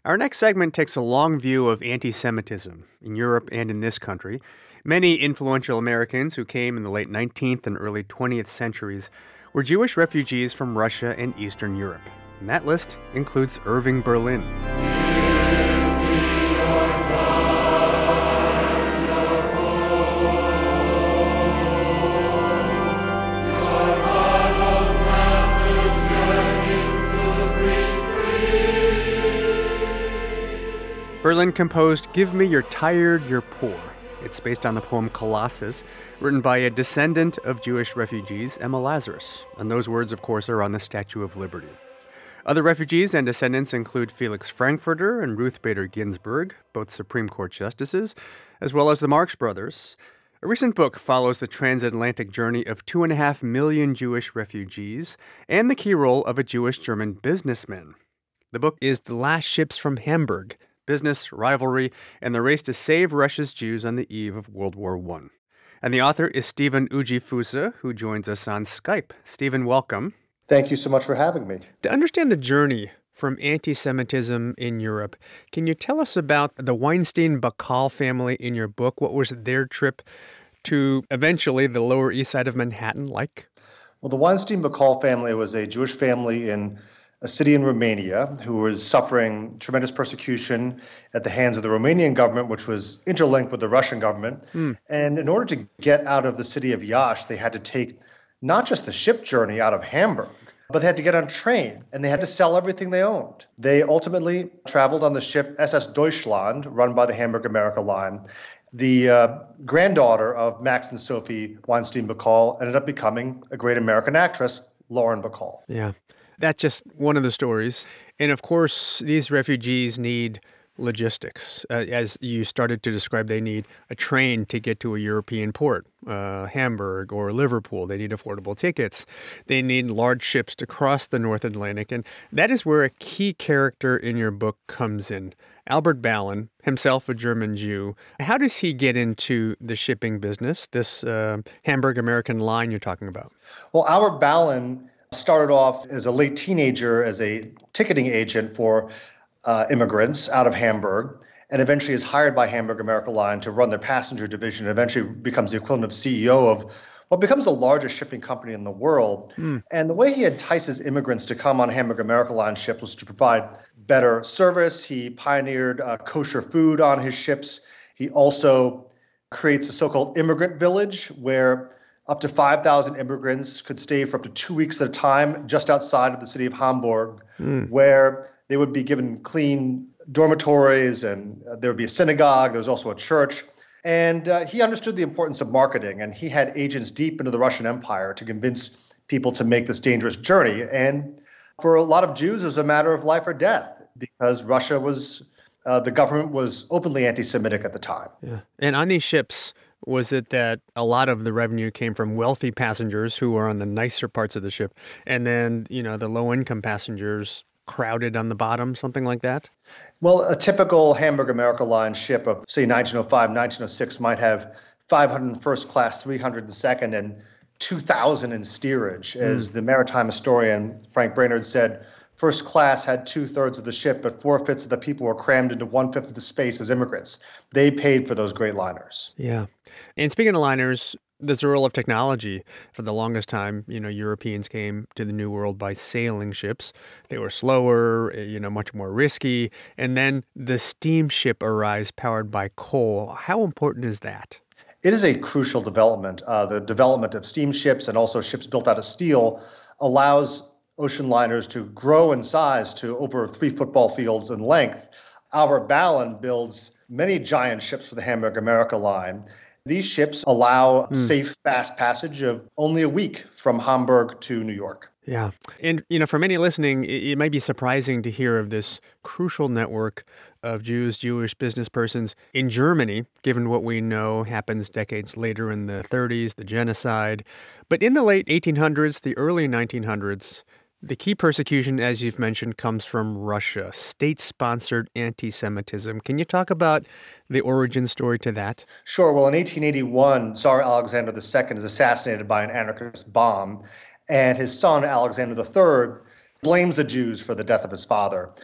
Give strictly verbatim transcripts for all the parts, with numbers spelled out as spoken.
Our next segment takes a long view of anti-Semitism in Europe and in this country. Many influential Americans who came in the late nineteenth and early twentieth centuries were Jewish refugees from Russia and Eastern Europe. And that list includes Irving Berlin. Berlin composed Give Me You're Tired, You're Poor. It's based on the poem Colossus, written by a descendant of Jewish refugees, Emma Lazarus. And those words, of course, are on the Statue of Liberty. Other refugees and descendants include Felix Frankfurter and Ruth Bader Ginsburg, both Supreme Court justices, as well as the Marx Brothers. A recent book follows the transatlantic journey of two and a half million Jewish refugees and the key role of a Jewish-German businessman. The book is The Last Ships from Hamburg: Business, Rivalry, and the Race to Save Russia's Jews on the Eve of World War One. And the author is Stephen Ujifuse, who joins us on Skype. Stephen, welcome. Thank you so much for having me. To understand the journey from anti-Semitism in Europe, can you tell us about the Weinstein-Bakal family in your book? What was their trip to eventually the Lower East Side of Manhattan like? Well, the Weinstein-Bakal family was a Jewish family in a city in Romania who was suffering tremendous persecution at the hands of the Romanian government, which was interlinked with the Russian government. Mm. And in order to get out of the city of Iași, they had to take not just the ship journey out of Hamburg, but they had to get on a train, and they had to sell everything they owned. They ultimately traveled on the ship S S Deutschland, run by the Hamburg America Line. The uh, granddaughter of Max and Sophie Weinstein-Bakal ended up becoming a great American actress, Lauren Bacall. Yeah. That's just one of the stories. And of course, these refugees need logistics. Uh, as you started to describe, they need a train to get to a European port, uh, Hamburg or Liverpool. They need affordable tickets. They need large ships to cross the North Atlantic. And that is where a key character in your book comes in. Albert Ballin, himself a German Jew. How does he get into the shipping business, this uh, Hamburg American Line you're talking about? Well, Albert Ballin started off as a late teenager as a ticketing agent for uh, immigrants out of Hamburg, and eventually is hired by Hamburg America Line to run their passenger division, and eventually becomes the equivalent of C E O of what becomes the largest shipping company in the world. Mm. And the way he entices immigrants to come on Hamburg America Line ships was to provide better service. He pioneered uh, kosher food on his ships. He also creates a so-called immigrant village where up to five thousand immigrants could stay for up to two weeks at a time just outside of the city of Hamburg, mm. where they would be given clean dormitories, and there would be a synagogue. There was also a church. And uh, he understood the importance of marketing, and he had agents deep into the Russian Empire to convince people to make this dangerous journey. And for a lot of Jews, it was a matter of life or death, because Russia was, uh, the government was openly anti-Semitic at the time. Yeah. And on these ships, was it that a lot of the revenue came from wealthy passengers who were on the nicer parts of the ship, and then, you know, the low-income passengers crowded on the bottom, something like that? Well, a typical Hamburg America Line ship of, say, nineteen oh five, nineteen oh six might have five hundred in first class, three hundred in second, and two thousand in steerage. Mm. As the maritime historian Frank Brainerd said, first class had two-thirds of the ship, but four-fifths of the people were crammed into one-fifth of the space as immigrants. They paid for those great liners. Yeah. And speaking of liners, there's a role of technology. For the longest time, you know, Europeans came to the New World by sailing ships. They were slower, you know, much more risky. And then the steamship arrives powered by coal. How important is that? It is a crucial development. Uh, the development of steamships and also ships built out of steel allows ocean liners to grow in size to over three football fields in length. Albert Ballin builds many giant ships for the Hamburg America Line. These ships allow mm. safe, fast passage of only a week from Hamburg to New York. Yeah. And, you know, for many listening, it, it might be surprising to hear of this crucial network of Jews, Jewish business persons in Germany, given what we know happens decades later in the thirties, the genocide. But in the late eighteen hundreds, the early nineteen hundreds, the key persecution, as you've mentioned, comes from Russia, state-sponsored anti-Semitism. Can you talk about the origin story to that? Sure. Well, in eighteen eighty-one, Tsar Alexander the Second is assassinated by an anarchist bomb, and his son, Alexander the Third, blames the Jews for the death of his father.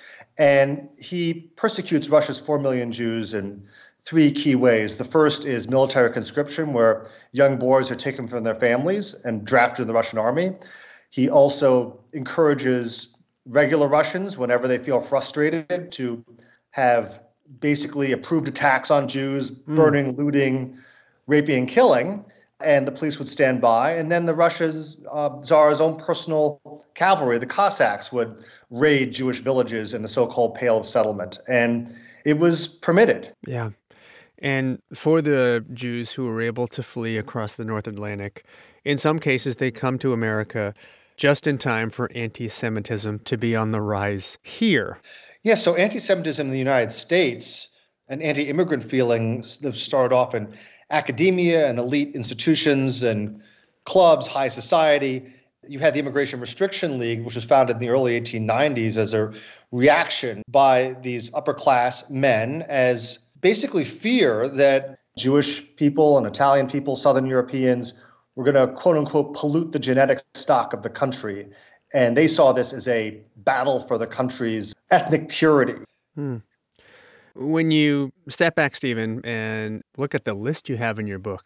And he persecutes Russia's four million Jews in three key ways. The first is military conscription, where young boys are taken from their families and drafted in the Russian army. He also encourages regular Russians, whenever they feel frustrated, to have basically approved attacks on Jews, burning, mm. looting, raping, and killing. And the police would stand by. And then the Russia's uh, Tsar's own personal cavalry, the Cossacks, would raid Jewish villages in the so-called Pale of Settlement. And it was permitted. Yeah. And for the Jews who were able to flee across the North Atlantic, in some cases they come to America just in time for anti-Semitism to be on the rise here. Yeah, so anti-Semitism in the United States and anti-immigrant feelings that started off in academia and elite institutions and clubs, high society. You had the Immigration Restriction League, which was founded in the early eighteen nineties as a reaction by these upper-class men as basically fear that Jewish people and Italian people, Southern Europeans, were going to, quote-unquote, pollute the genetic stock of the country. And they saw this as a battle for the country's ethnic purity. Hmm. When you step back, Stephen, and look at the list you have in your book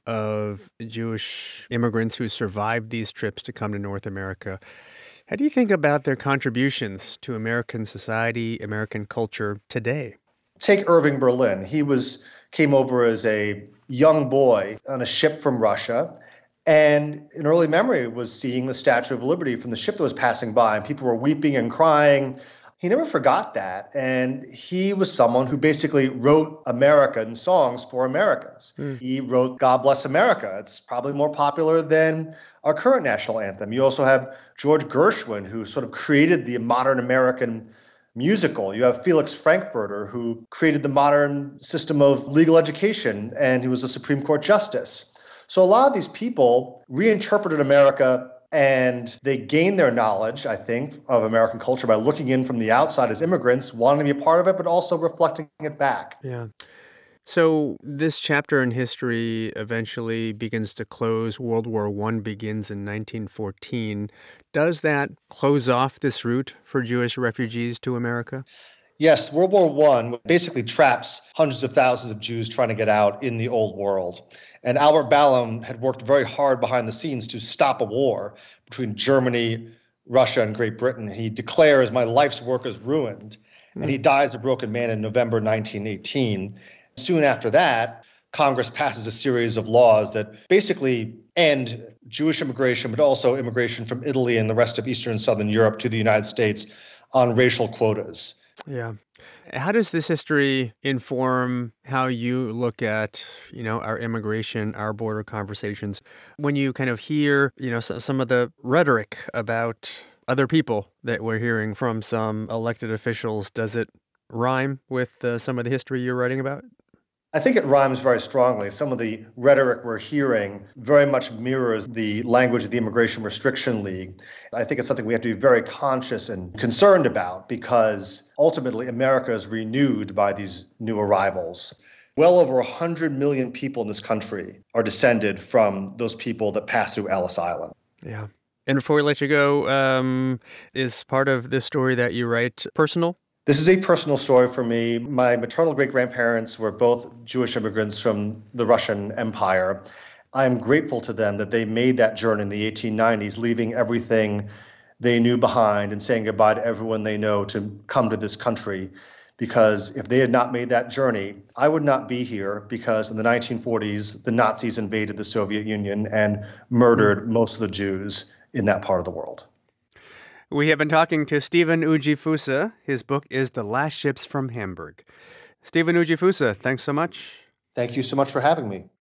of Jewish immigrants who survived these trips to come to North America, how do you think about their contributions to American society, American culture today? Take Irving Berlin. He was came over as a young boy on a ship from Russia, and in early memory was seeing the Statue of Liberty from the ship that was passing by, and people were weeping and crying. He never forgot that, and he was someone who basically wrote American songs for Americans. Mm. He wrote God Bless America. It's probably more popular than our current national anthem. You also have George Gershwin, who sort of created the modern American musical. You have Felix Frankfurter, who created the modern system of legal education, and he was a Supreme Court justice. So a lot of these people reinterpreted America, and they gained their knowledge, I think, of American culture by looking in from the outside as immigrants, wanting to be a part of it, but also reflecting it back. Yeah. So this chapter in history eventually begins to close. World War One begins in nineteen fourteen. Does that close off this route for Jewish refugees to America? Yes, World War One basically traps hundreds of thousands of Jews trying to get out in the old world. And Albert Ballum had worked very hard behind the scenes to stop a war between Germany, Russia, and Great Britain. He declares, "My life's work is ruined." Mm. And he dies a broken man in November nineteen eighteen. Soon after that, Congress passes a series of laws that basically end Jewish immigration, but also immigration from Italy and the rest of Eastern and Southern Europe to the United States on racial quotas. Yeah. How does this history inform how you look at, you know, our immigration, our border conversations? When you kind of hear, you know, some of the rhetoric about other people that we're hearing from some elected officials, does it rhyme with uh, some of the history you're writing about? I think it rhymes very strongly. Some of the rhetoric we're hearing very much mirrors the language of the Immigration Restriction League. I think it's something we have to be very conscious and concerned about because ultimately America is renewed by these new arrivals. Well over one hundred million people in this country are descended from those people that passed through Ellis Island. Yeah. And before we let you go, um, is part of this story that you write personal? This is a personal story for me. My maternal great-grandparents were both Jewish immigrants from the Russian Empire. I'm grateful to them that they made that journey in the eighteen nineties, leaving everything they knew behind and saying goodbye to everyone they know to come to this country. Because if they had not made that journey, I would not be here because in the nineteen forties, the Nazis invaded the Soviet Union and murdered most of the Jews in that part of the world. We have been talking to Stephen Ujiefusa. His book is The Last Ships from Hamburg. Stephen Ujiefusa, thanks so much. Thank you so much for having me.